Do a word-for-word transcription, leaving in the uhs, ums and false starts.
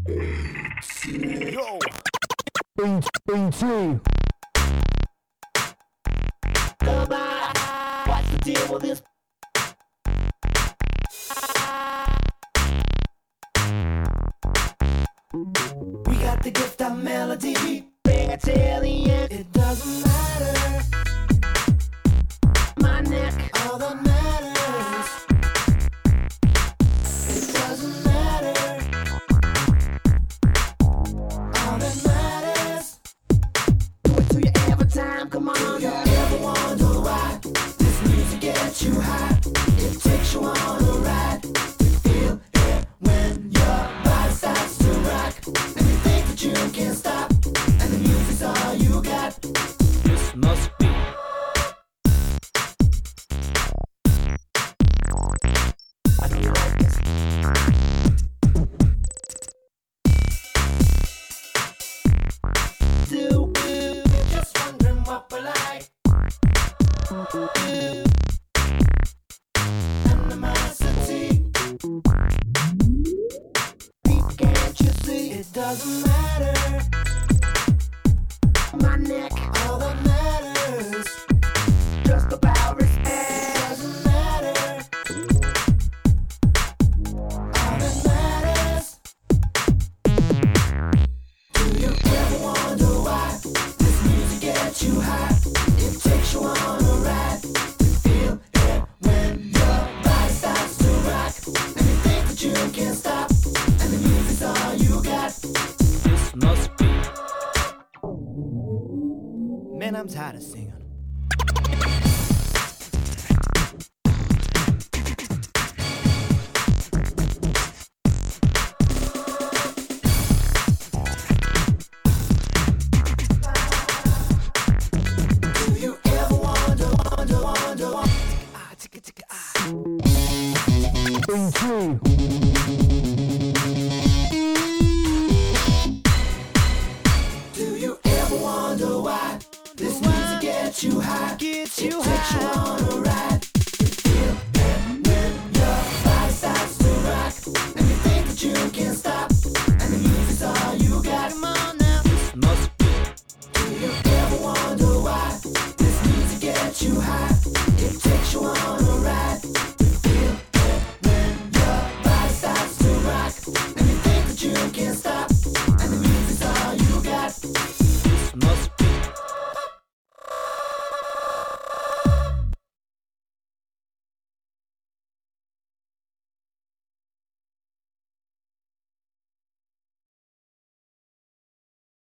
Yo. Beat, BT. Come on, what's the deal with this? We got the gift of melody. Bring it till the end. It doesn't matter. My neck, all that matters. It doesn't matter. All that matters. Do it to you every time. Come on, you ever wonder why this music gets you high? It takes you on a ride. You feel it when your body starts to rock, and you think that you can't stop, and the music's all you got. This must be I know you like this. Do you just wondering what we're like? Animosity. People, can't you see? It doesn't matter. My neck, all that matters. Just about respect. Doesn't matter. All that matters. Do you ever wonder why this music gets you high? It takes you on a ride. You feel it when your body starts to rock, and you think that you can't stop, and the music's all you got. This must be Man, I'm tired of singing. Do you ever wonder, wonder, wonder, wonder? Ah, ticka, ticka, ah. BT. Do you ever wonder why this music gets you high? Gets It you takes you high. on